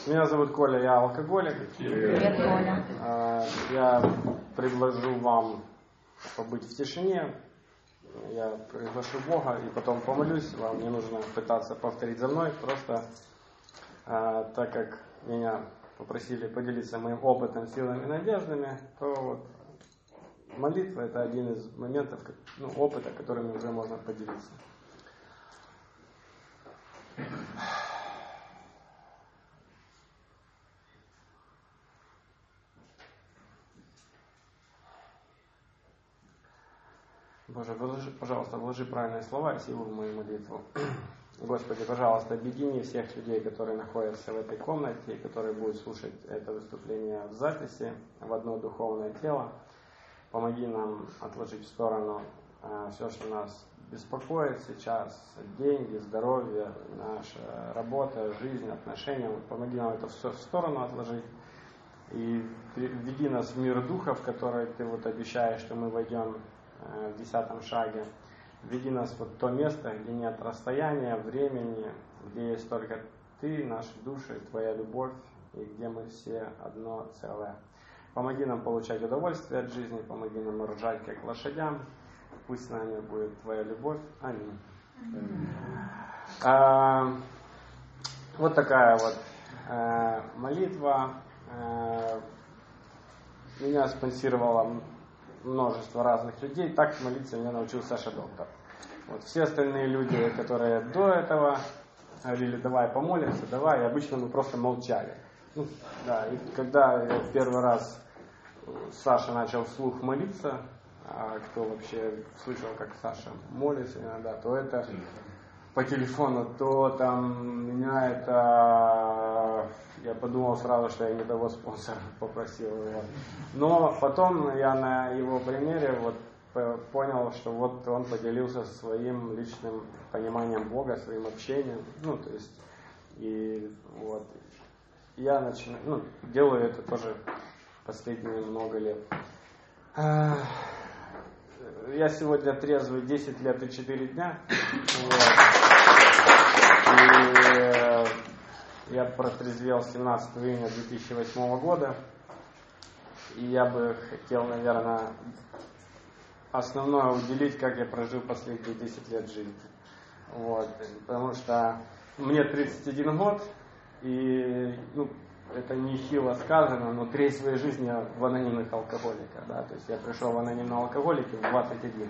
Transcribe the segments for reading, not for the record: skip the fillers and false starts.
Меня зовут Коля, я алкоголик. Привет, Коля. Я предложу вам побыть в тишине. Я приглашу Бога и потом помолюсь. Вам не нужно пытаться повторить за мной. Просто так как меня попросили поделиться моим опытом, силами и надеждами, то вот молитва — это один из моментов, опыта, которыми уже можно поделиться. Боже, пожалуйста, вложи правильные слова и силу в мою молитву. Господи, пожалуйста, объедини всех людей, которые находятся в этой комнате и которые будут слушать это выступление в записи, в одно духовное тело. Помоги нам отложить в сторону все, что нас беспокоит сейчас: деньги, здоровье, наша работа, жизнь, отношения. Помоги нам это все в сторону отложить. И введи нас в мир духа, в который ты обещаешь, что мы войдем в 10 шаге. Введи нас в то место, где нет расстояния, времени, где есть только ты, наши души, твоя любовь, и где мы все одно целое. Помоги нам получать удовольствие от жизни, помоги нам ржать как лошадям. Пусть с нами будет твоя любовь. Аминь. Вот такая молитва. Меня спонсировало множество разных людей. Так молиться меня научил Саша Доктор. Все остальные люди, которые до этого говорили: давай помолимся, давай, и обычно мы просто молчали. И когда я в первый раз Саша начал вслух молиться, а кто вообще слышал, как Саша молится иногда, то это по телефону, то там меня это... Я подумал сразу, что я не того спонсора попросил его. Но потом я на его примере понял, что он поделился своим личным пониманием Бога, своим общением. Я делаю это тоже последние много лет. Я сегодня трезвый 10 лет и 4 дня. И я протрезвел 17 июня 2008 года. И я бы хотел, наверное, основное уделить, как я прожил последние 10 лет жизни. Потому что мне 31 год, и это нехило сказано, но треть своей жизни я в анонимных алкоголиках. Да? То есть я пришел в анонимные алкоголики в 21.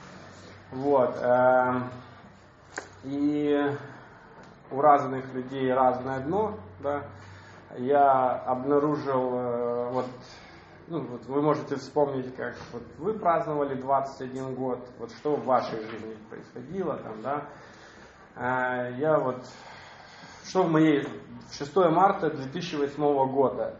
И у разных людей разное дно. Да? Я обнаружил, вы можете вспомнить, как вы праздновали 21 год, что в вашей жизни происходило там, да? Что в моей... 6 марта 2008 года,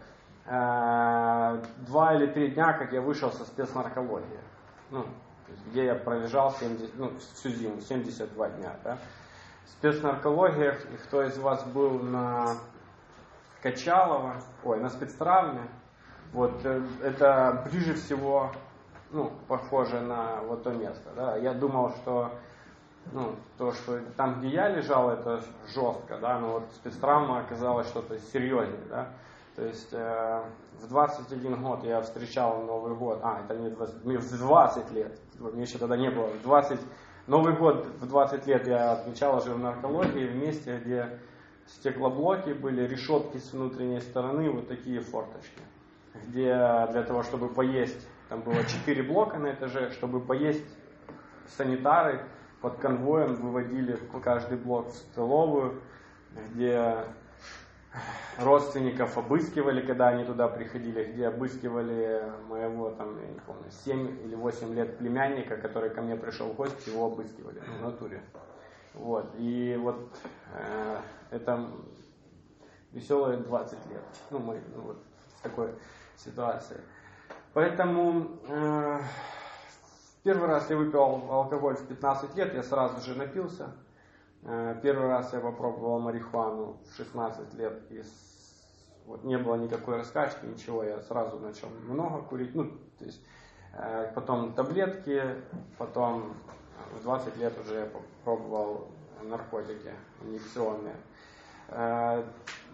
2 или 3 дня, как я вышел со спецнаркологии, где я пролежал всю зиму, 72 дня. Да? Спецнаркология, и кто из вас был на Качалово, на спецтравме, это ближе всего похоже на то место. Да? Я думал, что то, что там, где я лежал, это жестко, да, но спецтравма оказалась что-то серьезнее, да. То есть в 21 год я встречал Новый год, это не 20, в 20 лет, мне еще тогда не было, Новый год в 20 лет я отмечал уже в наркологии, в месте, где стеклоблоки были, решетки с внутренней стороны, такие форточки, где для того, чтобы поесть, там было 4 блока на этаже, чтобы поесть, санитары под конвоем выводили каждый блок в столовую, где родственников обыскивали, когда они туда приходили, где обыскивали моего, я не помню, 7 или 8 лет племянника, который ко мне пришел в гости, его обыскивали в натуре. И это веселые 20 лет. Мы в такой ситуации. Поэтому... Первый раз я выпил алкоголь в 15 лет, я сразу же напился. Первый раз я попробовал марихуану в 16 лет, и не было никакой раскачки, ничего, я сразу начал много курить. Потом таблетки, потом в 20 лет уже я попробовал наркотики инъекционные.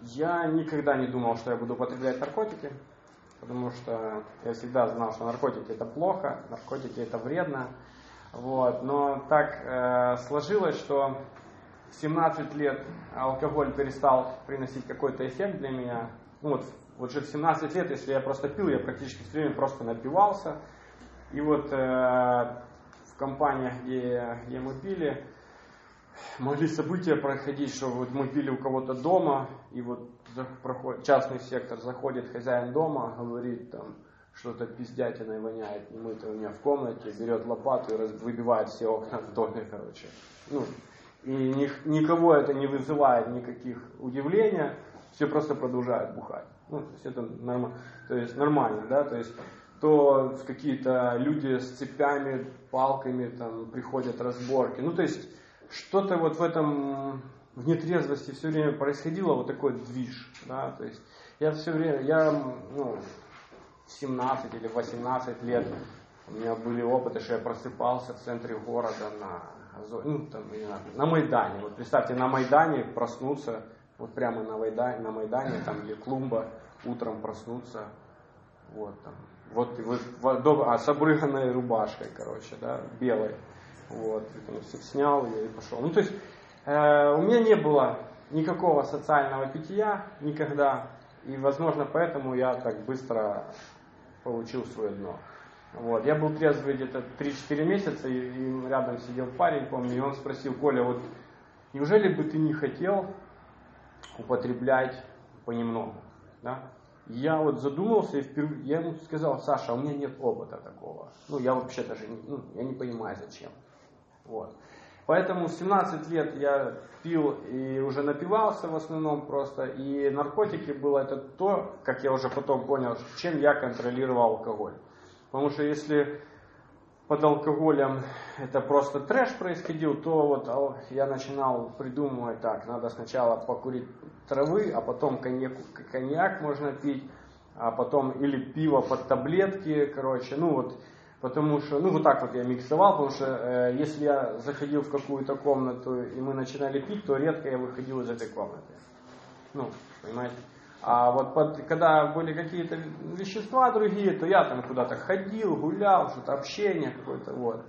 Я никогда не думал, что я буду употреблять наркотики, потому что я всегда знал, что наркотики это плохо, наркотики это вредно. Вот. Но так сложилось, что в 17 лет алкоголь перестал приносить какой-то эффект для меня. Ну, вот же в 17 лет, если я просто пил, я практически все время просто напивался. И вот в компаниях, где мы пили, могли события проходить, что вот мы пили у кого-то дома, и вот частный сектор, заходит хозяин дома, говорит там, что-то пиздятиной воняет, и мы-то у меня в комнате, берет лопату и выбивает все окна в доме, короче. Ну, и никого это не вызывает никаких удивления, все просто продолжают бухать. Ну, то есть это нормально, да, то есть то какие-то люди с цепями, палками там приходят разборки. Ну, то есть что-то вот в этом, в нетрезвости все время происходило, вот такой движ, да, то есть я все время, в 17 или 18 лет у меня были опыты, что я просыпался в центре города на Майдане. Вот представьте, на Майдане проснуться, вот прямо на Майдане, там где клумба, утром проснуться, вот там, с обрыганной рубашкой, короче, да, белой. Вот, снял ее и пошел. Ну, то есть, у меня не было никакого социального питья никогда, и, возможно, поэтому я так быстро получил свое дно. Вот. Я был трезвый где-то 3-4 месяца, и рядом сидел парень, помню, и он спросил: Коля, вот неужели бы ты не хотел употреблять понемногу? Да? Я вот задумался, и я ему сказал: Саша, у меня нет опыта такого. Ну, я вообще даже я не понимаю, зачем. Вот. Поэтому в 17 лет я пил и уже напивался в основном просто. И наркотики было это то, как я уже потом понял, чем я контролировал алкоголь. Потому что если под алкоголем это просто трэш происходил, то вот я начинал придумывать: так, надо сначала покурить травы, а потом коньяк можно пить, а потом или пиво под таблетки, короче, потому что, вот так вот я миксовал, потому что если я заходил в какую-то комнату и мы начинали пить, то редко я выходил из этой комнаты. Понимаете? А вот когда были какие-то вещества другие, то я там куда-то ходил, гулял, что-то общение какое-то, вот.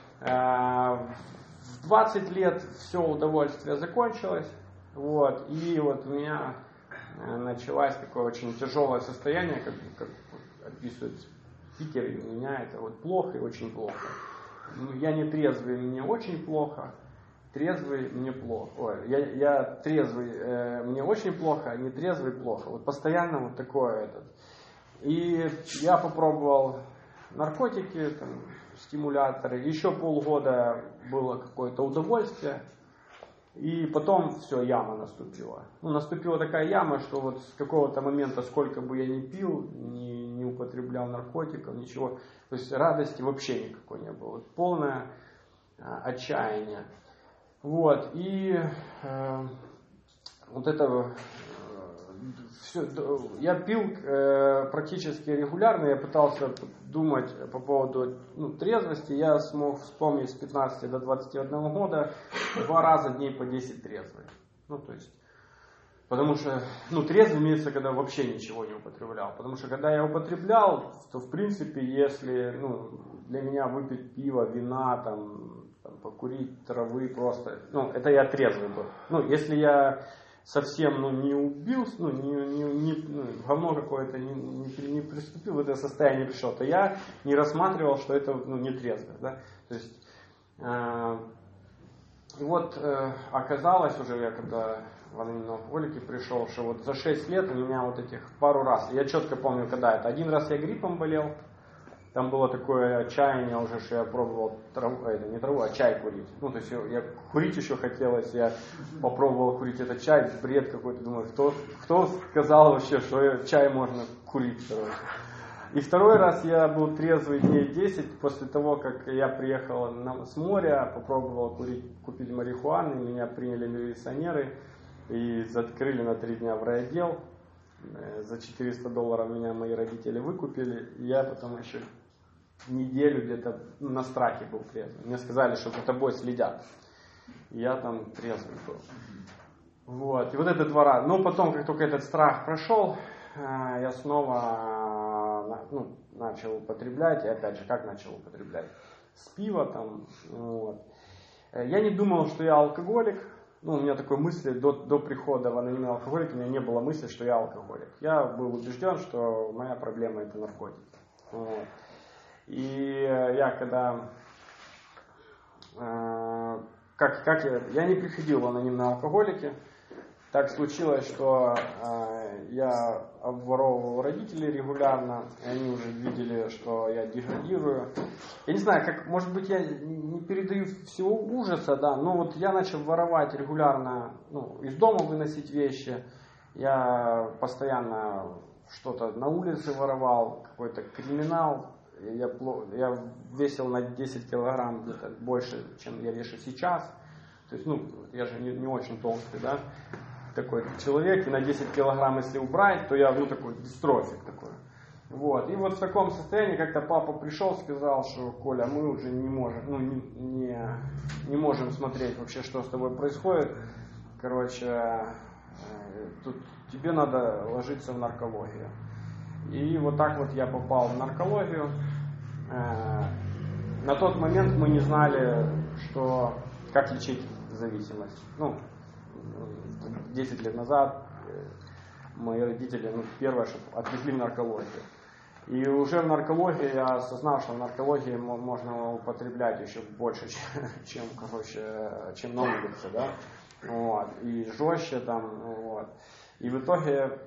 В 20 лет все удовольствие закончилось, вот, и вот у меня началось такое очень тяжелое состояние, как описывает Питер, и у меня это вот плохо и очень плохо. Я не трезвый, мне очень плохо. Трезвый, мне плохо. Я трезвый, мне очень плохо, а не трезвый плохо. Вот постоянно вот такое И я попробовал наркотики, стимуляторы. Еще полгода было какое-то удовольствие. И потом все, яма наступила. Наступила такая яма, что вот с какого-то момента, сколько бы я ни пил, не употреблял наркотиков, ничего. То есть радости вообще никакой не было. Вот полное отчаяние. Вот, и все, я пил практически регулярно, я пытался думать по поводу трезвости, я смог вспомнить с 15 до 21 года 2 раза дней по 10 трезвый. Потому что, трезвый имеется, когда вообще ничего не употреблял. Потому что когда я употреблял, то в принципе, если для меня выпить пиво, вина, покурить травы просто, это я трезвый был. Если я совсем не убился, говно какое-то не приступил, в это состояние пришел, то я не рассматривал, что это не трезвый. Да? То есть, и вот оказалось уже, я когда в анонимном алкоголике пришел, что вот за 6 лет у меня вот этих пару раз, я четко помню, когда это. Один раз я гриппом болел, там было такое отчаяние уже, что я пробовал не траву, а чай курить. То есть я курить еще хотелось, я попробовал курить этот чай, бред какой-то, думаю, кто сказал вообще, что чай можно курить, короче. И второй раз я был трезвый дней 10 после того, как я приехал с моря, попробовал купить марихуаны, меня приняли милиционеры и закрыли на 3 дня в райотдел. За $400 меня мои родители выкупили, и я потом еще неделю где-то на страхе был трезвый. Мне сказали, что за тобой следят. И я там трезвый был. Вот. И вот это 2 раза. Но потом, как только этот страх прошел, я снова начал употреблять. И опять же, как начал употреблять? С пива там. Вот. Я не думал, что я алкоголик. У меня такой мысли до прихода в анонимный алкоголик, у меня не было мысли, что я алкоголик. Я был убежден, что моя проблема это наркотики. Вот. И я когда... я не приходил в анонимные алкоголики. Так случилось, что я обворовывал родителей регулярно, и они уже видели, что я деградирую. Я не знаю, может быть, я не передаю всего ужаса, да, но вот я начал воровать регулярно, из дома выносить вещи. Я постоянно что-то на улице воровал, какой-то криминал. Я весил на 10 килограмм где-то больше, чем я вешу сейчас. То есть, я же не очень толстый, да, такой человек, и на 10 килограмм, если убрать, то я, такой дистрофик такой. Вот. И вот в таком состоянии как-то папа пришел, сказал, что Коля, мы уже не можем, не можем смотреть вообще, что с тобой происходит. Короче, тут тебе надо ложиться в наркологию. И вот так вот я попал в наркологию. На тот момент мы не знали, как лечить зависимость. 10 лет назад мои родители, первое, что отвезли в наркологию. И уже в наркологии я осознал, что в наркологии можно употреблять еще больше, чем на улице, да? Вот. И жестче там, вот. И в итоге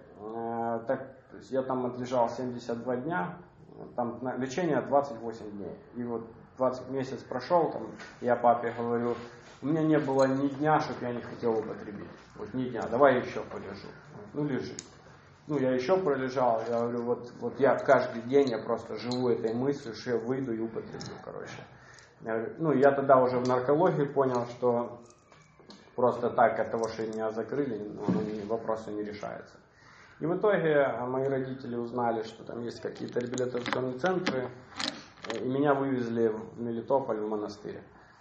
я там отлежал 72 дня, там лечение 28 дней. И вот 20 месяц прошел, там, я папе говорю, у меня не было ни дня, чтобы я не хотел употребить. Вот ни дня, давай я еще полежу. Лежи. Я еще пролежал, я говорю, вот я каждый день я просто живу этой мыслью, что я выйду и употреблю, короче. Я говорю, я тогда уже в наркологии понял, что просто так от того, что меня закрыли, вопросы не решаются. И в итоге мои родители узнали, что там есть какие-то реабилитационные центры, и меня вывезли в Мелитополь, в монастырь.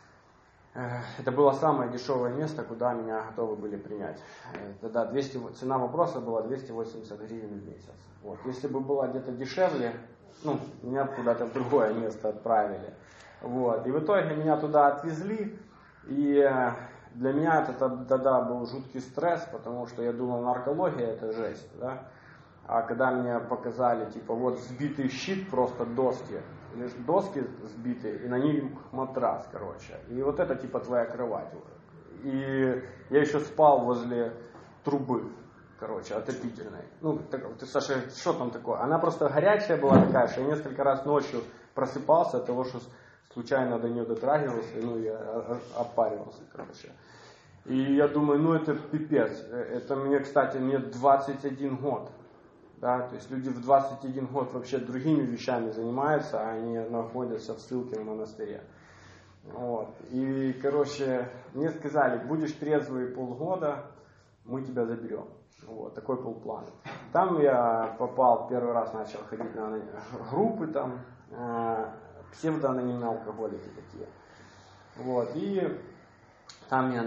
Это было самое дешевое место, куда меня готовы были принять. Тогда цена вопроса была 280 гривен в месяц. Вот. Если бы было где-то дешевле, меня куда-то в другое место отправили. Вот. И в итоге меня туда отвезли, и для меня это тогда был жуткий стресс, потому что я думал, наркология это жесть, да? А когда мне показали, вот сбитый щит, просто доски сбитые, и на них матрас, короче. И вот это твоя кровать уже. И я еще спал возле трубы, короче, отопительной. Саша, что там такое? Она просто горячая была такая, что я несколько раз ночью просыпался от того, что случайно до нее дотрагивался, я опаривался, короче. И я думаю, это пипец. Это мне 21 год. Да, то есть люди в 21 год вообще другими вещами занимаются, а они находятся в ссылке в монастыре. Вот. И, короче, мне сказали, будешь трезвый полгода, мы тебя заберем. Вот, такой был план. Там я попал, первый раз начал ходить на группы, там, псевдоанонимные алкоголики такие. Вот, и там я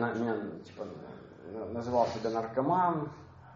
называл себя наркоман.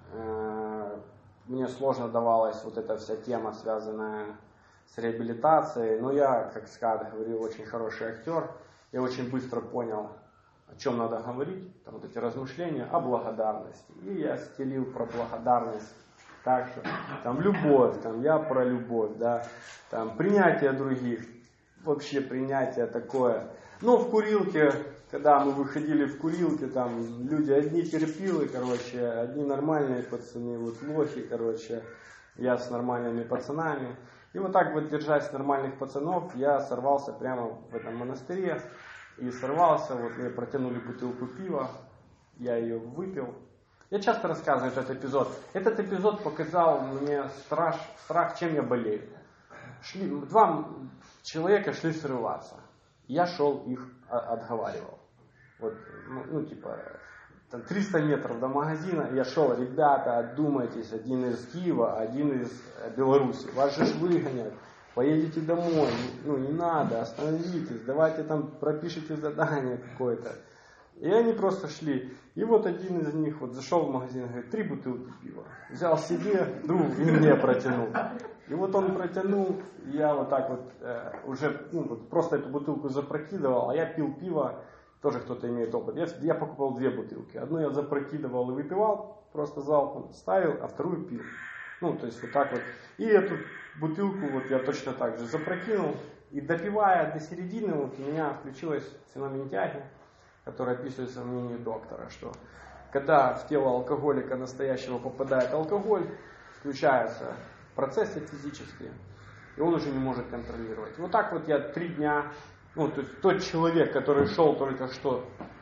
Мне сложно давалась вот эта вся тема, связанная с реабилитацией. Но я, как Скат говорил, очень хороший актер. Я очень быстро понял, о чем надо говорить. Там вот эти размышления о благодарности. И я стелил про благодарность так, что там любовь, там я про любовь, да, там принятие других, вообще принятие такое. Но в курилке, когда мы выходили в курилке, там люди одни терпилы, короче, одни нормальные пацаны, вот лохи, короче, я с нормальными пацанами. И вот так вот, держась нормальных пацанов, я сорвался прямо в этом монастыре. И сорвался, вот мне протянули бутылку пива, я ее выпил. Я часто рассказываю этот эпизод. Этот эпизод показал мне страх, чем я болею. Два человека шли срываться. Я шел их отговаривал. Вот, там 300 метров до магазина, я шел, ребята, отдумайтесь, один из Киева, один из Беларуси, вас же выгонят, поедете домой, не надо, остановитесь, давайте там пропишите задание какое-то. И они просто шли. И вот один из них вот зашел в магазин, говорит, 3 бутылки пива. Взял себе, другу и мне протянул. И вот он протянул, и я вот так вот уже вот просто эту бутылку запрокидывал, а я пил пиво, тоже кто-то имеет опыт. Я покупал 2 бутылки. Одну я запрокидывал и выпивал, просто залпом ставил, а вторую пил. То есть вот так вот. И эту бутылку вот я точно так же запрокинул. И допивая до середины, вот у меня включилась феномен тяги, который описывается в мнении доктора, что когда в тело алкоголика настоящего попадает алкоголь, включаются процессы физические, и он уже не может контролировать. Вот так вот я 3 дня, то есть тот человек, который шел только что,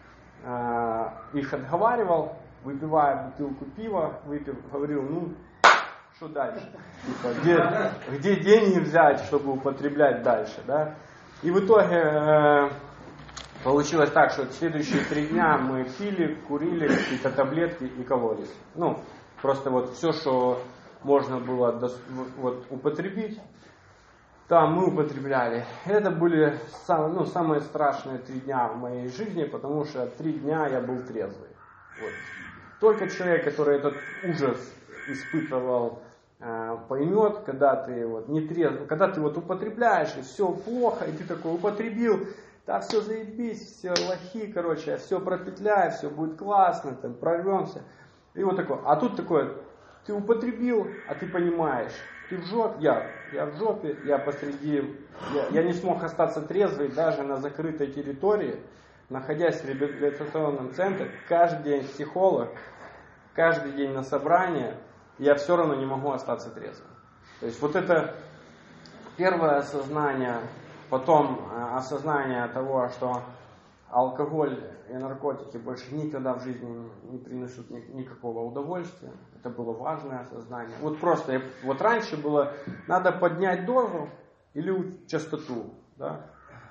их отговаривал, выпивая бутылку пива, говорил, что дальше? Типа, где деньги взять, чтобы употреблять дальше, да? И в итоге получилось так, что следующие 3 дня мы пили, курили какие-то таблетки и кололись. Просто вот все, что можно было употребить, там мы употребляли. Это были самые страшные 3 дня в моей жизни, потому что 3 дня я был трезвый. Вот. Только человек, который этот ужас испытывал, поймет, когда ты не трезв, когда ты употребляешь, и все плохо, и ты такой употребил, да все заебись, все лохи, все пропетляй, все будет классно, там прорвемся. И вот такое. А тут такое, ты употребил, а ты понимаешь, ты в жопе, я в жопе, я посреди, я не смог остаться трезвый даже на закрытой территории, находясь в реабилитационном центре, каждый день психолог, каждый день на собрание, я все равно не могу остаться трезвым. То есть вот это первое осознание, потом осознание того, что алкоголь и наркотики больше никогда в жизни не принесут никакого удовольствия. Это было важное осознание. Вот просто, вот раньше было, надо поднять дозу или частоту, да,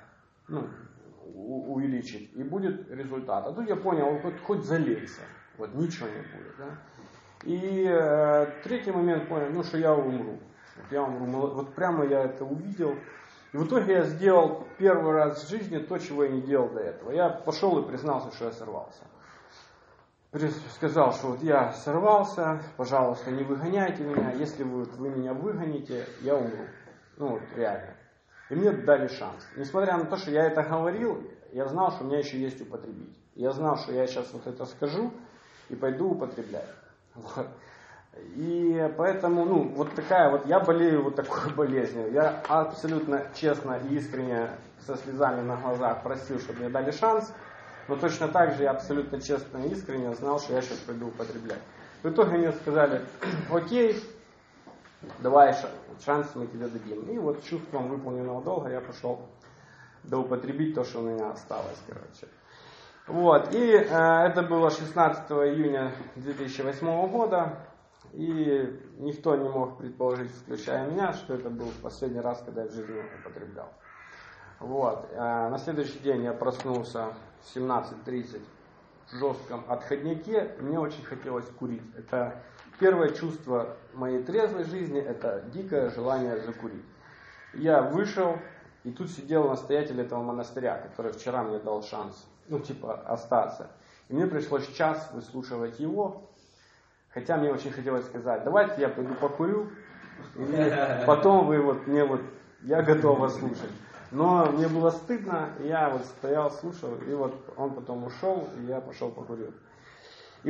увеличить, и будет результат. А тут я понял, хоть залейся, ничего не будет, да. И третий момент понял, что я умру. Вот прямо я это увидел. И в итоге я сделал первый раз в жизни то, чего я не делал до этого. Я пошел и признался, что я сорвался. Сказал, что я сорвался, пожалуйста, не выгоняйте меня. Если вы меня выгоните, я умру. Реально. И мне дали шанс. Несмотря на то, что я это говорил, я знал, что у меня еще есть употребить. Я знал, что я сейчас это скажу и пойду употреблять. Вот. И поэтому, я болею такой болезнью. Я абсолютно честно и искренне со слезами на глазах просил, чтобы мне дали шанс, но точно так же я абсолютно честно и искренне знал, что я сейчас пойду употреблять. В итоге мне сказали, окей, давай шанс мы тебе дадим. И вот чувством выполненного долга я пошел доупотребить то, что у меня осталось, Вот, и это было 16 июня 2008 года. И никто не мог предположить, включая меня, что это был последний раз, когда я в жизни употреблял. Вот. На следующий день я проснулся в 17:30 в жестком отходняке. Мне очень хотелось курить. Это первое чувство моей трезвой жизни, это дикое желание закурить. Я вышел, и тут сидел настоятель этого монастыря, который вчера мне дал шанс, остаться. И мне пришлось час выслушивать его. Хотя мне очень хотелось сказать, давайте я пойду покурю, и потом я готов вас слушать. Но мне было стыдно, и я стоял, слушал, и он потом ушел, и я пошел покурил. И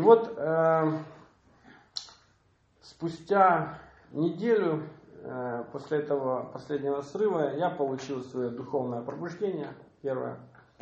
спустя неделю после этого последнего срыва я получил свое духовное пробуждение, первое,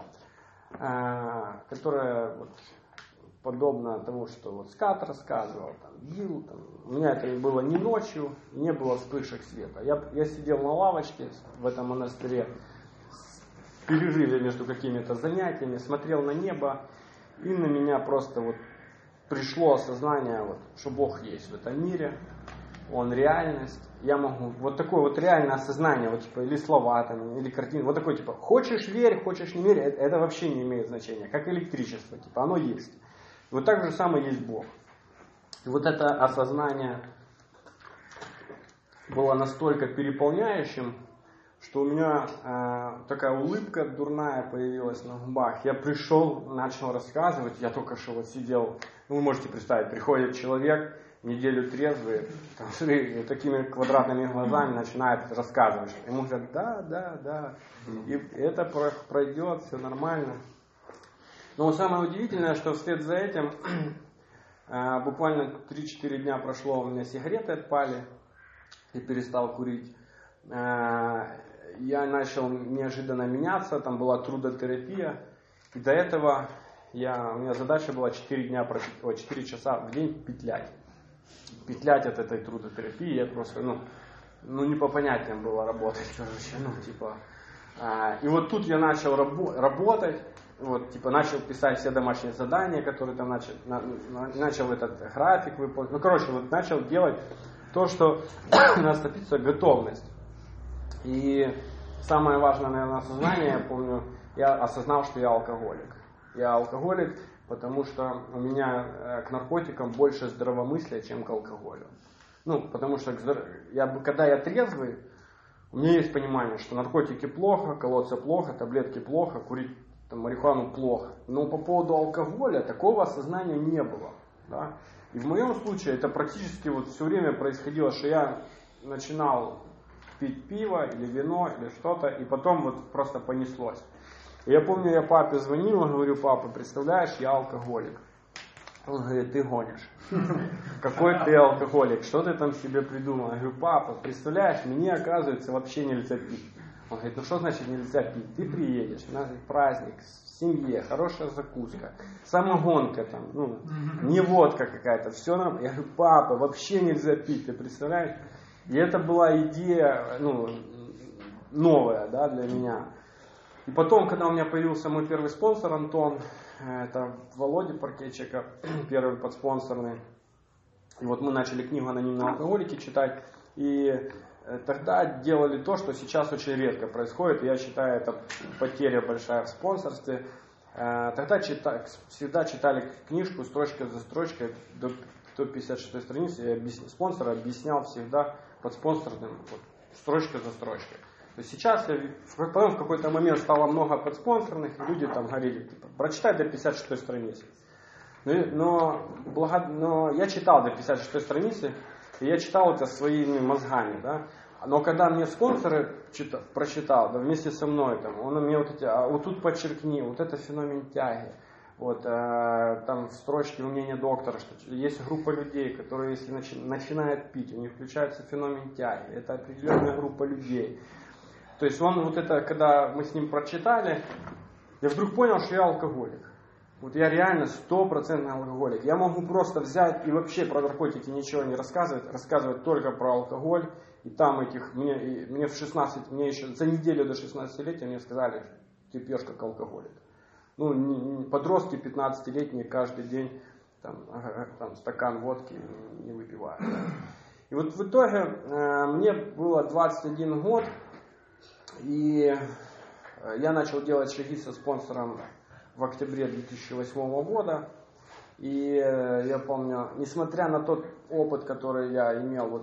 которое подобно тому, что Скат рассказывал, бил. У меня это было не ночью, не было вспышек света. Я сидел на лавочке в этом монастыре, в перерыве между какими-то занятиями, смотрел на небо, и на меня просто пришло осознание, что Бог есть в этом мире, Он реальность. Я могу, такое реальное осознание, или слова, или картины, такой, хочешь верь, хочешь не верь, это вообще не имеет значения, как электричество, оно есть. Так же самое есть Бог. И это осознание было настолько переполняющим, что у меня такая улыбка дурная появилась на губах. Я пришел, начал рассказывать, я только что вот сидел, ну вы можете представить, приходит человек, неделю трезвый, там, с такими квадратными глазами начинает рассказывать. Ему говорят, да, и это пройдет, все нормально. Но самое удивительное, что вслед за этим буквально 3-4 дня прошло, у меня сигареты отпали, и перестал курить. Я начал неожиданно меняться, там была трудотерапия, и до этого у меня задача была 4 часа в день петлять. Петлять от этой трудотерапии, я просто, не по понятиям было работать, и вот тут я начал работать, начал писать все домашние задания, которые там начал этот график выполнять, начал делать то, что у нас написано готовность. И самое важное, наверное, осознание, я помню, я осознал, что я алкоголик. Я алкоголик, потому что у меня к наркотикам больше здравомыслия, чем к алкоголю. Потому что когда я трезвый, у меня есть понимание, что наркотики плохо, колоться плохо, таблетки плохо, курить марихуану плохо. Но по поводу алкоголя такого осознания не было. Да? И в моем случае это практически все время происходило, что я начинал пить пиво или вино или что-то, и потом просто понеслось. И я помню, я папе звонил, говорю, папа, представляешь, я алкоголик. Он говорит, ты гонишь. Какой ты алкоголик, что ты там себе придумал? Я говорю, папа, представляешь, мне, оказывается, вообще нельзя пить. Он говорит, что значит нельзя пить? Ты приедешь, у нас праздник, в семье, хорошая закуска, самогонка там, не водка какая-то, все нормально. Я говорю, папа, вообще нельзя пить, ты представляешь? И это была идея, новая, да, для меня. И потом, когда у меня появился мой первый спонсор, Антон, это Володя Паркейчика, первый подспонсорный. И мы начали книгу «Анонимные алкоголики» читать. И тогда делали то, что сейчас очень редко происходит. И я считаю, это потеря большая в спонсорстве. Тогда всегда читали книжку строчка за строчкой до 156 страницы. Я спонсора объяснял всегда подспонсорным строчка за строчкой. То есть сейчас потом в какой-то момент стало много подспонсорных, и люди там говорили, прочитай до 56 страницы. Но я читал до 56 страницы, и я читал это своими мозгами, да. Но когда мне спонсоры прочитал, да, вместе со мной, он мне тут подчеркни, это феномен тяги. Там в строчке мнения доктора, что есть группа людей, которые, если начинают пить, у них включается феномен тяги. Это определенная группа людей. То есть когда мы с ним прочитали, я вдруг понял, что я алкоголик. Я реально 100% алкоголик. Я могу просто взять и вообще про наркотики ничего не рассказывать только про алкоголь. И там мне в 16, мне еще за неделю до 16-летия мне сказали, ты пьешь как алкоголик. Подростки 15-летние каждый день там стакан водки не выпивают. Да. И в итоге мне было 21 год, и я начал делать шаги со спонсором в октябре 2008 года. И я помню, несмотря на тот опыт, который я имел,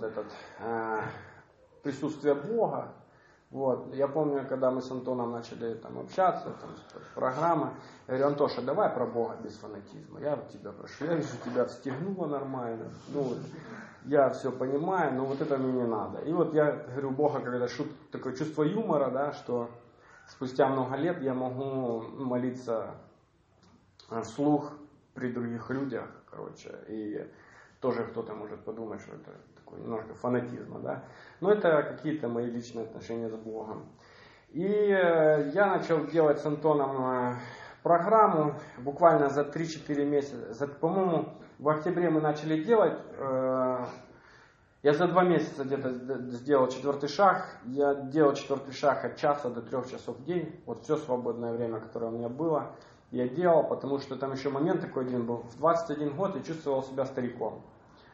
присутствие Бога, я помню, когда мы с Антоном начали общаться, программа, я говорю, Антоша, давай про Бога без фанатизма. Я тебя прошу, я вижу, тебя встегнуло нормально, я все понимаю, но это мне не надо. И я говорю, Бога, когда такое чувство юмора, да, что спустя много лет я могу молиться вслух при других людях, и тоже кто-то может подумать, что это такой немножко фанатизма, да. Но это какие-то мои личные отношения с Богом. И я начал делать с Антоном программу буквально за 3-4 месяца. По-моему, в октябре мы начали делать. Я за 2 месяца где-то сделал 4-й шаг. Я делал 4-й шаг от часа до 3 часов в день. Все свободное время, которое у меня было, я делал, потому что там еще момент такой один был. В 21 год я чувствовал себя стариком.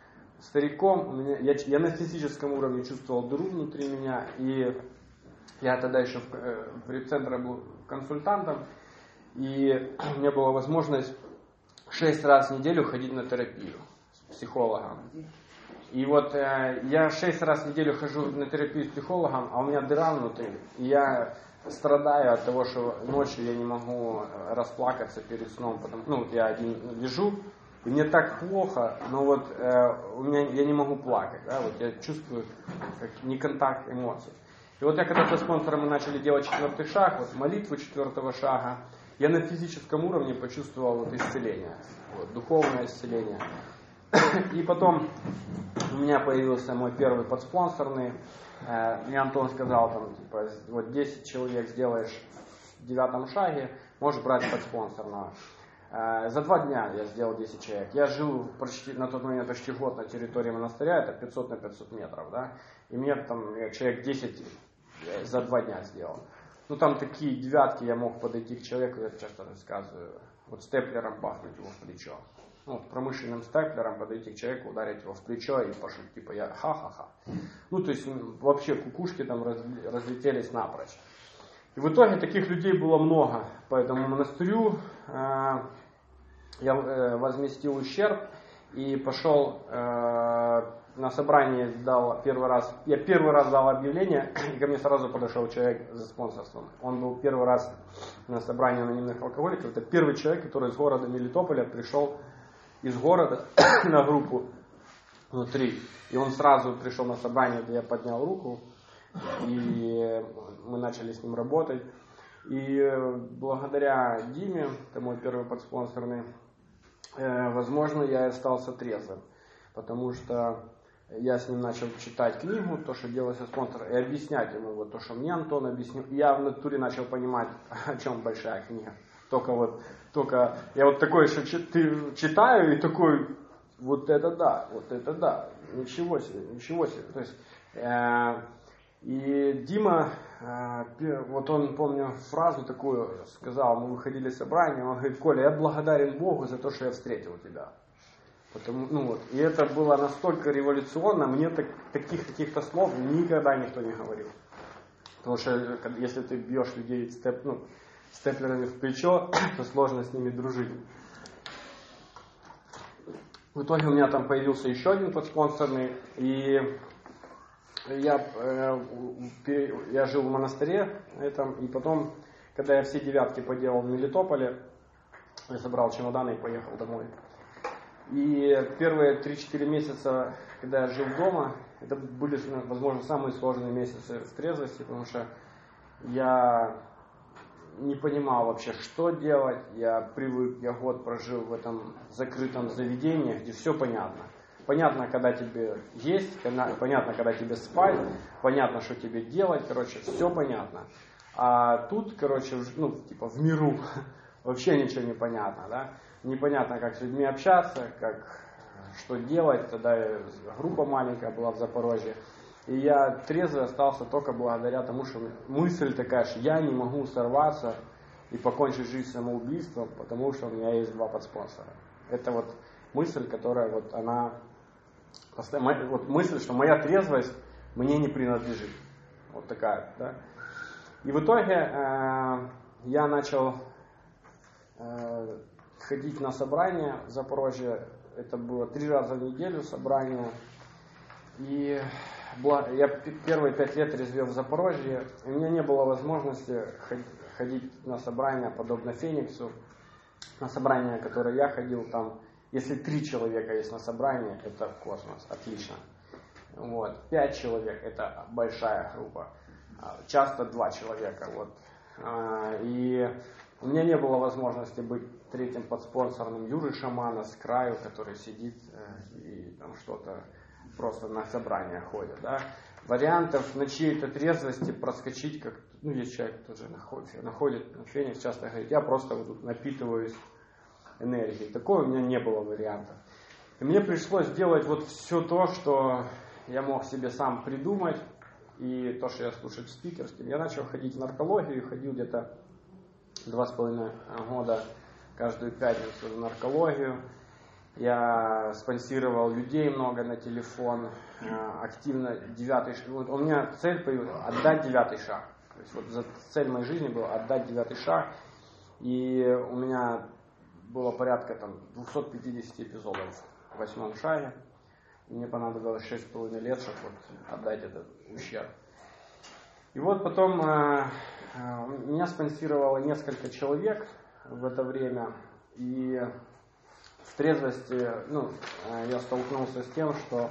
Я на физическом уровне чувствовал дыру внутри меня, и я тогда еще при центре был консультантом, и у меня была возможность 6 раз в неделю ходить на терапию с психологом. И вот я 6 раз в неделю хожу на терапию с психологом, а у меня дыра внутри. И я страдаю от того, что ночью я не могу расплакаться перед сном. Я один лежу, и мне так плохо, но вот я не могу плакать. Да? Вот я чувствую как неконтакт эмоций. И вот я когда со спонсором мы начали делать 4-й шаг, вот молитву 4-го шага, я на физическом уровне почувствовал вот исцеление, вот, духовное исцеление. И потом у меня появился мой первый подспонсорный. Мне Антон сказал, там, типа, вот 10 человек сделаешь в 9-м шаге, можешь брать подспонсорного. За 2 дня я сделал 10 человек. Я жил почти, на тот момент почти год на территории монастыря, это 500 на 500 метров, да, и мне там человек 10 за 2 дня сделал. Ну там такие девятки, я мог подойти к человеку, я часто рассказываю, вот степлером бахнуть его в плечо. Ну, промышленным степлером подойти к человеку, ударить его в плечо и пошутить, типа я ха-ха-ха. Ну, то есть вообще кукушки там разлетелись напрочь. И в итоге таких людей было много по этому монастырю. Я возместил ущерб и пошел на собрание, я первый раз дал объявление, и ко мне сразу подошел человек за спонсорством. Он был первый раз на собрании анонимных алкоголиков. Это первый человек, который из города Мелитополя пришел из города на группу внутри. И он сразу пришел на собрание, где я поднял руку, и мы начали с ним работать. И благодаря Диме, это мой первый подспонсорный, возможно, я остался трезвым. Потому что я с ним начал читать книгу, то, что делал со спонсором, и объяснять ему вот то, что мне Антон объяснил. И я в натуре начал понимать, о чем большая книга. Только я вот такой, что читаю, и такой, вот это да, ничего себе. То есть, и Дима, вот он, помню, фразу такую сказал, мы выходили с собрания, он говорит: Коля, я благодарен Богу за то, что я встретил тебя. И это было настолько революционно, мне таких каких-то слов никогда никто не говорил. Потому что если ты бьешь людей степлерами в плечо, то сложно с ними дружить. В итоге у меня там появился еще один подспонсорный, и я жил в монастыре этом, и потом, когда я все девятки поделал в Мелитополе, я собрал чемоданы и поехал домой. И первые 3-4 месяца, когда я жил дома, это были, возможно, самые сложные месяцы в трезвости, потому что я не понимал вообще, что делать. Я привык, я год прожил в этом закрытом заведении, где все понятно. Понятно, когда тебе есть, понятно, когда тебе спать, понятно, что тебе делать, все понятно. А тут, в миру вообще ничего не понятно, да? Непонятно, как с людьми общаться, что делать. Тогда группа маленькая была в Запорожье. И я трезвый остался только благодаря тому, что мысль такая, что я не могу сорваться и покончить жизнь самоубийством, потому что у меня есть 2 подспонсора. Это вот мысль, которая мысль, что моя трезвость мне не принадлежит. Вот такая, да. И в итоге я начал ходить на собрания в Запорожье. Это было 3 раза в неделю собрание. И я первые 5 лет резвил в Запорожье. И у меня не было возможности ходить на собрания, подобно Фениксу. На собрания, которые я ходил, там, если 3 человека есть на собрании, это космос, отлично. 5 человек, это большая группа. Часто 2 человека. И у меня не было возможности быть 3-м подспонсорным Юры Шамана с краю, который сидит и там что-то просто на собрания ходит. Да? Вариантов на чьей-то трезвости проскочить, есть человек, тоже находит Феникс, часто говорит, я просто напитываюсь энергией. Такого у меня не было вариантов. И мне пришлось делать все то, что я мог себе сам придумать, и то, что я слушал в спикерском. Я начал ходить в наркологию, ходил где-то 2,5 года каждую пятницу в наркологию. Я спонсировал людей много на телефон, активно 9-й шаг. У меня цель появилась отдать 9-й шаг. То есть цель моей жизни была отдать 9-й шаг. И у меня было порядка 250 эпизодов в 8-м шаге. Мне понадобилось 6,5 лет, чтобы вот отдать этот ущерб. И вот потом меня спонсировало несколько человек в это время. И в трезвости я столкнулся с тем, что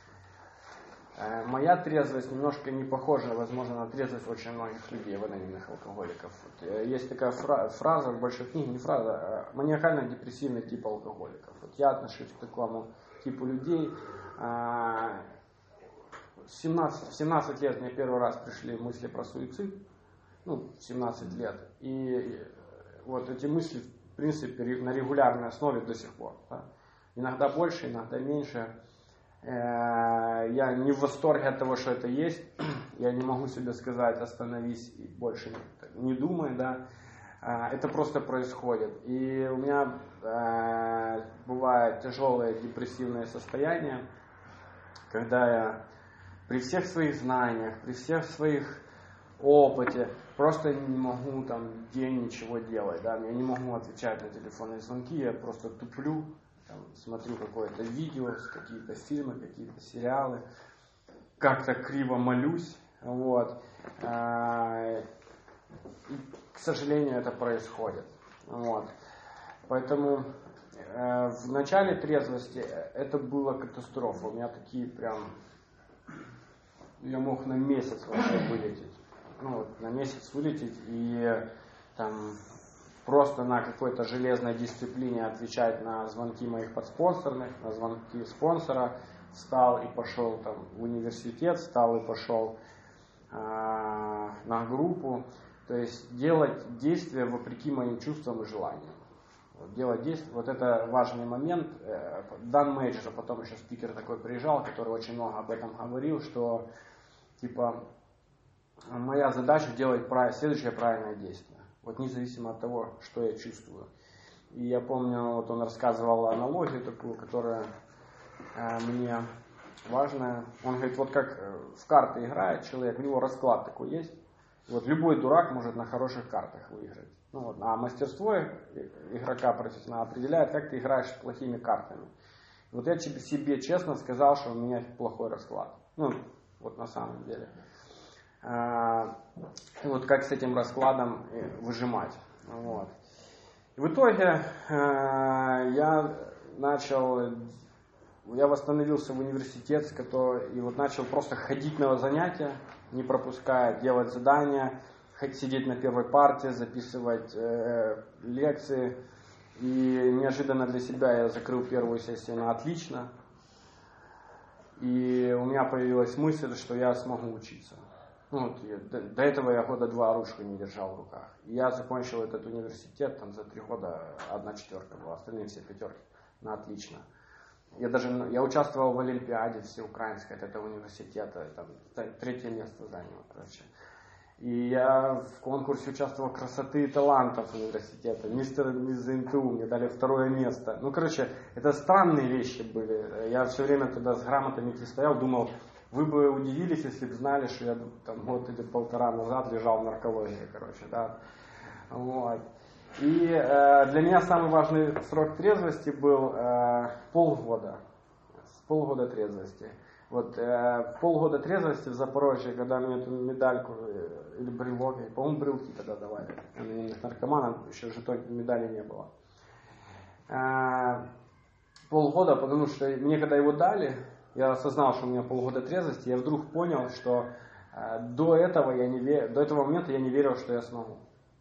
моя трезвость немножко не похожа, возможно, на трезвость очень многих людей, в анонимных алкоголиков. Вот, есть такая фраза в большой книге, не фраза, а маниакально-депрессивный тип алкоголиков. Вот я отношусь к такому типу людей. В 17 лет мне первый раз пришли мысли про суицид. В 17 лет. И вот эти мысли, в принципе, на регулярной основе до сих пор. Да? Иногда больше, иногда меньше. Я не в восторге от того, что это есть. Я не могу себе сказать, остановись и больше не думай. Да? Это просто происходит. И у меня бывают тяжелые депрессивные состояния, когда я при всех своих знаниях, при всех своих опыте просто не могу там день ничего делать. Да? Я не могу отвечать на телефонные звонки, я просто туплю. Смотрю какое-то видео, какие-то фильмы, какие-то сериалы, как-то криво молюсь, вот. И, к сожалению, это происходит, вот. Поэтому в начале трезвости это была катастрофа. У меня такие прям, я мог на месяц вообще вылететь, на месяц вылететь и там просто на какой-то железной дисциплине отвечать на звонки моих подспонсорных, на звонки спонсора, встал и пошел там в университет, встал и пошел на группу, то есть делать действия вопреки моим чувствам и желаниям. Делать действия, вот это важный момент. Дан Мейджер, потом еще спикер такой приезжал, который очень много об этом говорил, что типа моя задача делать следующее правильное действие. Вот независимо от того, что я чувствую. И я помню, вот он рассказывал аналогию такую, которая мне важная. Он говорит, вот как в карты играет человек, у него расклад такой есть. И вот любой дурак может на хороших картах выиграть. А мастерство игрока профессионала определяет, как ты играешь с плохими картами. И вот я себе честно сказал, что у меня плохой расклад. Вот на самом деле. Вот как с этим раскладом выжимать. Вот. И в итоге я восстановился в университет, и вот начал просто ходить на занятия, не пропуская, делать задания, сидеть на первой парте, записывать лекции. И неожиданно для себя я закрыл первую сессию на отлично. И у меня появилась мысль, что я смогу учиться. До этого я года 2 ручку не держал в руках. И я закончил этот университет, там за 3 года 1/4 была, остальные все 5 на отлично. Я участвовал в Олимпиаде всеукраинской от этого университета, там 3-е место занял, короче. И я в конкурсе участвовал красоты и талантов университета, мистер из НТУ, мне дали 2-е место. Это странные вещи были. Я все время туда с грамотами стоял, думал, вы бы удивились, если бы знали, что я там год или 1,5 назад лежал в наркологии, да. Вот. И для меня самый важный срок трезвости был полгода. Полгода трезвости. Вот полгода трезвости в Запорожье, когда мне эту медальку или брелок, по-моему, брелки тогда давали, анонимных наркоманов, еще же той медали не было. Полгода, потому что мне когда его дали, я осознал, что у меня полгода трезвости, я вдруг понял, что до этого момента я не верил, что я смогу.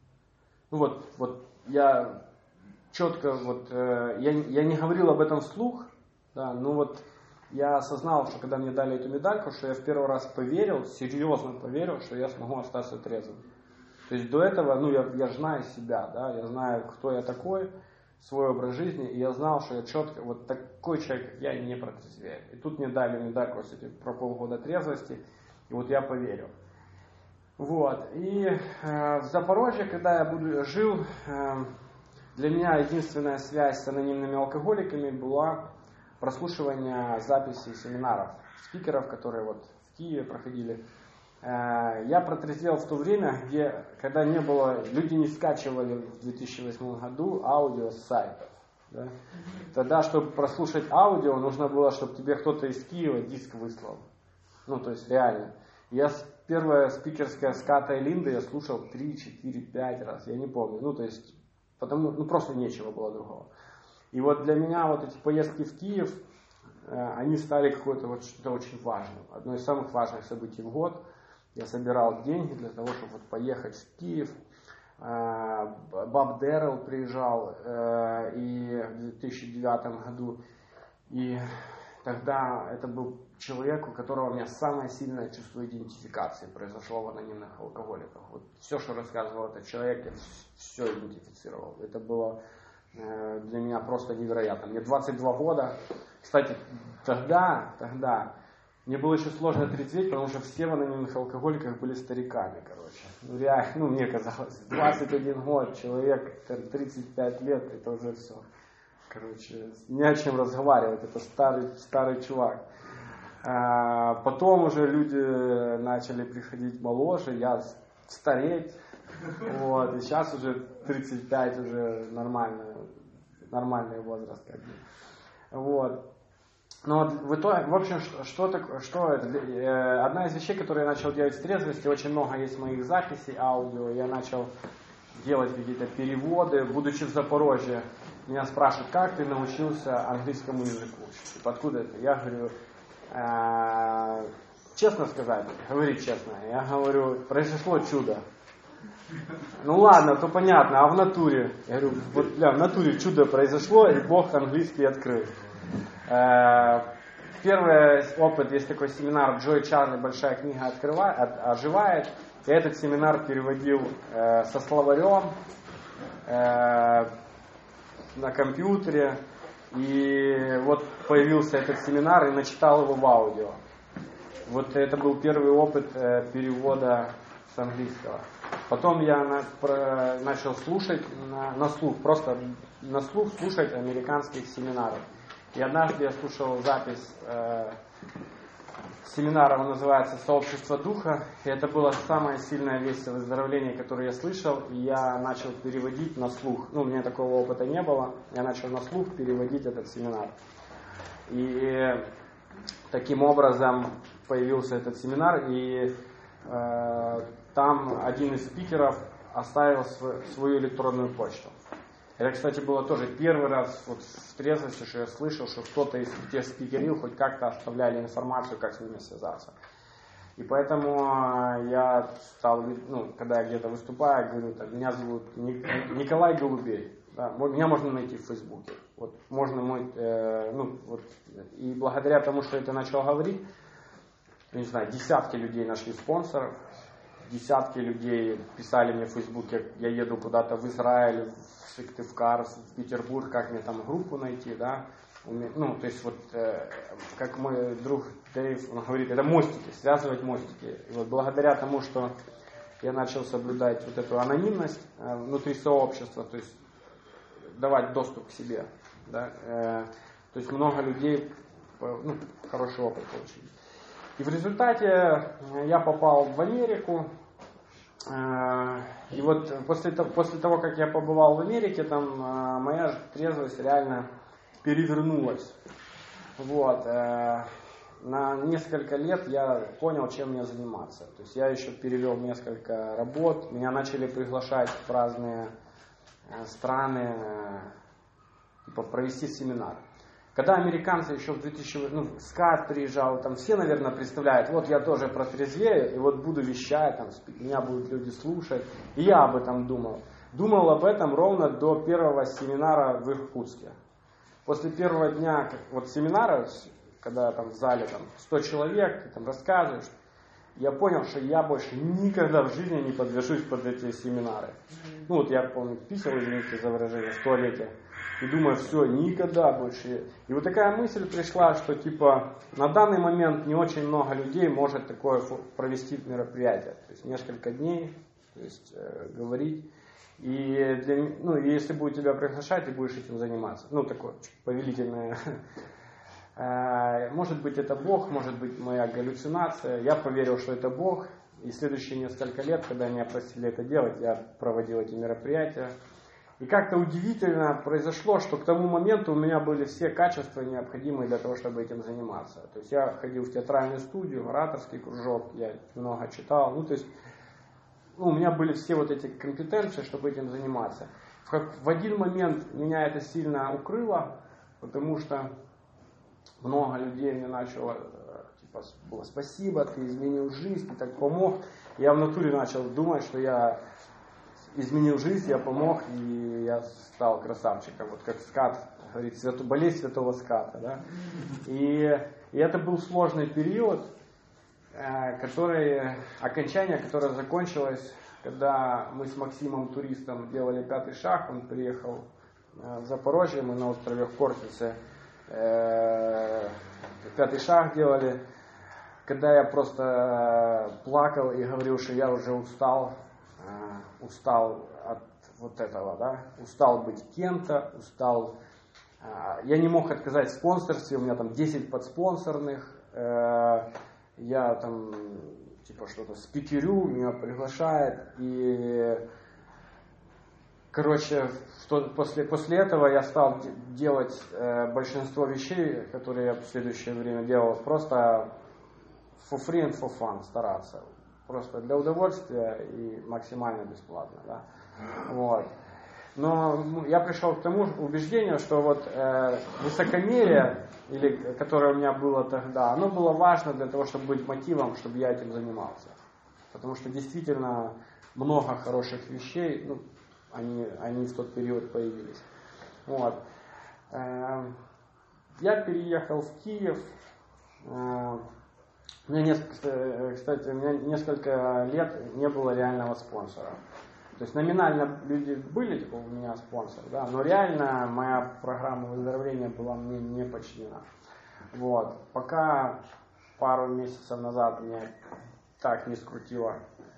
Я четко, я не говорил об этом вслух, да, я осознал, что когда мне дали эту медальку, что я в первый раз поверил, серьезно поверил, что я смогу остаться трезвым. То есть до этого, я же знаю себя, да, я знаю, кто я такой, свой образ жизни, и я знал, что я четко, вот такой человек, как я, не протрезвеет. И тут мне дали медальку, кстати, про полгода трезвости, и вот я поверил. Вот, и в Запорожье, когда я жил, для меня единственная связь с анонимными алкоголиками была прослушивание записей семинаров спикеров, которые вот в Киеве проходили. Я протрезвел в то время, когда не было, люди не скачивали в 2008 году аудио с сайтов. Да? Тогда, чтобы прослушать аудио, нужно было, чтобы тебе кто-то из Киева диск выслал. Ну, то есть реально. Первая спикерская с Катой Линды я слушал 3, 4, 5 раз, я не помню. Ну, то есть, просто нечего было другого. И вот для меня вот эти поездки в Киев, они стали какое-то вот что-то очень важным. Одно из самых важных событий в год. Я собирал деньги для того, чтобы вот поехать в Киев. Боб Дэррелл приезжал и в 2009 году. И тогда это был человек, у которого у меня самое сильное чувство идентификации произошло в анонимных алкоголиках. Вот все, что рассказывал этот человек, я все идентифицировал. Это было для меня просто невероятно. Мне 22 года. Кстати, тогда мне было еще сложно трезветь, потому что все в анонимных алкоголиках были стариками, короче. Ну, реально, мне казалось, 21 год, человек 35 лет, это уже все. Короче, не о чем разговаривать, это старый чувак. Потом уже люди начали приходить моложе, я стареть. Вот, и сейчас уже 35, уже нормальный возраст, как бы. Вот. Но в итоге, в общем, что это? Одна из вещей, которые я начал делать в трезвости, очень много есть моих записей, аудио, я начал делать какие-то переводы. Будучи в Запорожье, меня спрашивают, как ты научился английскому языку? Типа, откуда это? Я говорю, честно сказать, говорить честно, я говорю, произошло чудо. Ну ладно, то понятно, а в натуре? Я говорю, вот в натуре чудо произошло, и Бог английский открыл. Первый опыт, есть такой семинар Джой Чарли «Большая книга оживает». Я этот семинар переводил со словарем на компьютере. И вот появился этот семинар и начитал его в аудио. Вот это был первый опыт перевода с английского. Потом я начал слушать на слух, просто на слух слушать американских семинаров. И однажды я слушал запись семинара, он называется «Сообщество Духа». И это была самая сильная весть о выздоровлении, которую я слышал. И я начал переводить на слух. Ну, у меня такого опыта не было. Я начал на слух переводить этот семинар. И таким образом появился этот семинар. И там один из спикеров оставил свою электронную почту. Это, кстати, было тоже первый раз вот в трезвости, что я слышал, что кто-то из тех спикеров хоть как-то оставляли информацию, как с ними связаться. И поэтому я стал, когда я где-то выступаю, говорю, так, меня зовут Николай Голубей. Да, меня можно найти в Фейсбуке. Вот, и благодаря тому, что я начал говорить, не знаю, десятки людей нашли спонсоров, десятки людей писали мне в Фейсбуке, я еду куда-то в Израиль, в Сыктывкар, в Петербург, как мне там группу найти, да. То есть вот, как мой друг Дэйв, он говорит, это мостики, связывать мостики. И вот благодаря тому, что я начал соблюдать вот эту анонимность внутри сообщества, то есть давать доступ к себе, да, то есть много людей хороший опыт получили. И в результате я попал в Америку. И вот после того, как я побывал в Америке, там моя трезвость реально перевернулась. Вот. На несколько лет я понял, чем мне заниматься. То есть я еще перевел несколько работ. Меня начали приглашать в разные страны, типа провести семинар. Когда американцы еще в 2000, СКАТ приезжал, там все, наверное, представляют, вот я тоже протрезвею, и вот буду вещать, там, меня будут люди слушать. И я об этом думал. Думал об этом ровно до первого семинара в Иркутске. После первого дня семинара, когда там в зале 100 человек, ты там рассказываешь, я понял, что я больше никогда в жизни не подвяжусь под эти семинары. Я помню, писал, извините за выражение, в туалете. И думаю, все, никогда больше. И вот такая мысль пришла, что на данный момент не очень много людей может такое провести мероприятие. То есть несколько дней, то есть говорить. И если будет тебя приглашать, ты будешь этим заниматься. Такое повелительное. Может быть, это Бог, может быть, моя галлюцинация. Я поверил, что это Бог. И следующие несколько лет, когда меня просили это делать, я проводил эти мероприятия. И как-то удивительно произошло, что к тому моменту у меня были все качества, необходимые для того, чтобы этим заниматься. То есть я ходил в театральную студию, в ораторский кружок, я много читал. Ну, то есть у меня были все вот эти компетенции, чтобы этим заниматься. В один момент меня это сильно укрыло, потому что много людей мне начало, типа, было спасибо, ты изменил жизнь, ты так помог. Я в натуре начал думать, что я изменил жизнь, я помог, и я стал красавчиком. Вот как скат, говорит, болезнь святого ската. Да? И это был сложный период, окончание которое закончилось, когда мы с Максимом туристом делали 5-й шаг. Он приехал в Запорожье, мы на острове в Кортице 5-й шаг делали. Когда я просто плакал и говорил, что я уже устал от вот этого, да, устал быть кем-то, я не мог отказать в спонсорстве, у меня там 10 подспонсорных, я там типа что-то спикерю, меня приглашает, и короче, после этого я стал делать большинство вещей, которые я в следующее время делал, просто for free and for fun, стараться. Просто для удовольствия и максимально бесплатно. Да? Вот. Но я пришел к тому убеждению, что вот высокомерие, которое у меня было тогда, оно было важно для того, чтобы быть мотивом, чтобы я этим занимался. Потому что действительно много хороших вещей, они в тот период появились. Вот. Я переехал в Киев. У меня несколько лет не было реального спонсора. То есть номинально люди были, типа, у меня спонсор, да, но реально моя программа выздоровления была мне не подчинена. Вот. Пока пару месяцев назад меня так не скрутило,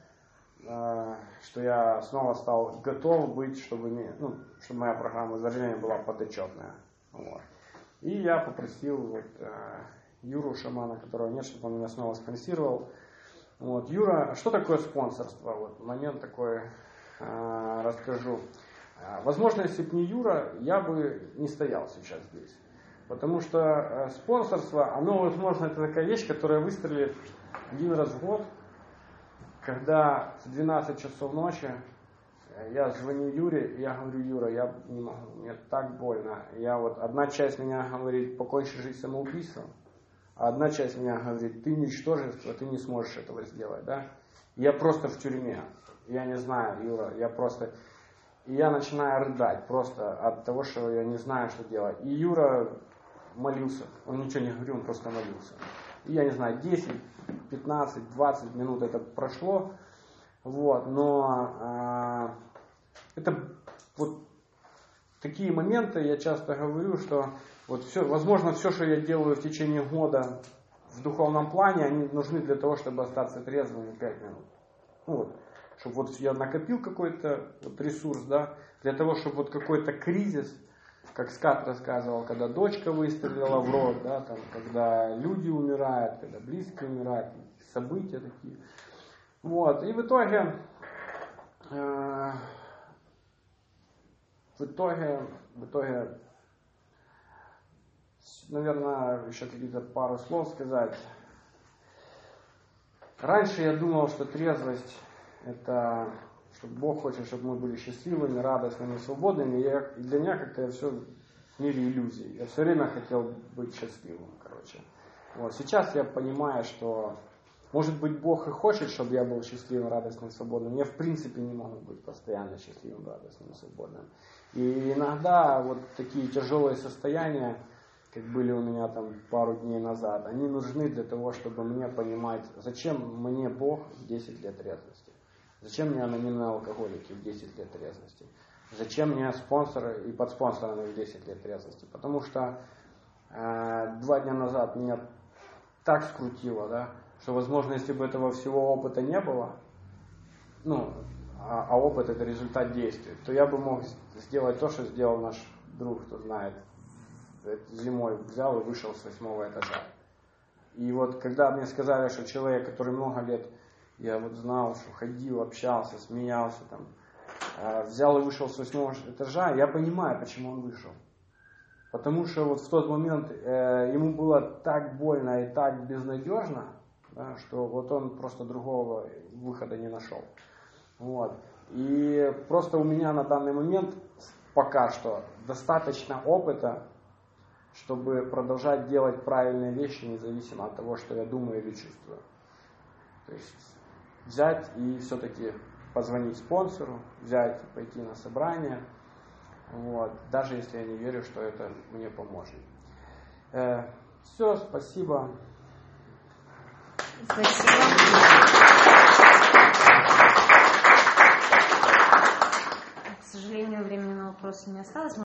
что я снова стал готов быть, чтобы моя программа выздоровления была подотчетная. Вот. И я попросил Юру Шамана, которого нет, чтобы он меня снова спонсировал. Вот. Юра, что такое спонсорство? Вот момент такой расскажу. Возможно, если бы не Юра, я бы не стоял сейчас здесь. Потому что спонсорство, оно, возможно, это такая вещь, которая выстрелит один раз в год, когда в 12 часов ночи я звоню Юре, и я говорю: Юра, я не могу, мне так больно. Одна часть меня говорит: покончи жизнь самоубийством, а одна часть меня говорит: ты ничтожество, ты не сможешь этого сделать. Да? Я просто в тюрьме. Я не знаю, Юра, И я начинаю рыдать просто от того, что я не знаю, что делать. И Юра молился. Он ничего не говорил, он просто молился. И я не знаю, 10, 15, 20 минут это прошло. Вот, но это вот такие моменты, я часто говорю, что вот возможно, все, что я делаю в течение года в духовном плане, они нужны для того, чтобы остаться трезвым 5 минут. Чтобы вот я накопил какой-то ресурс, да, для того, чтобы вот какой-то кризис, как Скат рассказывал, когда дочка выстрелила в рот, да, там, когда люди умирают, когда близкие умирают, события такие. Вот, и в итоге, наверное, еще какие-то пару слов сказать. Раньше я думал, что трезвость — это что Бог хочет, чтобы мы были счастливыми, радостными, свободными. И для меня как-то все в мире иллюзий. Я все время хотел быть счастливым, короче. Вот. Сейчас я понимаю, что, может быть, Бог и хочет, чтобы я был счастливым, радостным, свободным. Я в принципе не могу быть постоянно счастливым, радостным, свободным. И иногда вот такие тяжелые состояния, как были у меня там пару дней назад, они нужны для того, чтобы мне понимать, зачем мне Бог в 10 лет трезвости. Зачем мне анонимные алкоголики в 10 лет трезвости? Зачем мне спонсоры и подспонсоры в 10 лет трезвости? Потому что 2 дня назад меня так скрутило, да, что, возможно, если бы этого всего опыта не было, а опыт — это результат действий, то я бы мог сделать то, что сделал наш друг, кто знает, зимой взял и вышел с 8-го этажа. И вот когда мне сказали, что человек, который много лет, я вот знал, что ходил, общался, смеялся, там, взял и вышел с 8-го этажа, я понимаю, почему он вышел. Потому что вот в тот момент ему было так больно и так безнадежно, да, что вот он просто другого выхода не нашел. Вот. И просто у меня на данный момент пока что достаточно опыта, чтобы продолжать делать правильные вещи, независимо от того, что я думаю или чувствую. То есть взять и все-таки позвонить спонсору, взять и пойти на собрание, вот, даже если я не верю, что это мне поможет. Все, спасибо. Спасибо. К сожалению, времени на вопросы не осталось.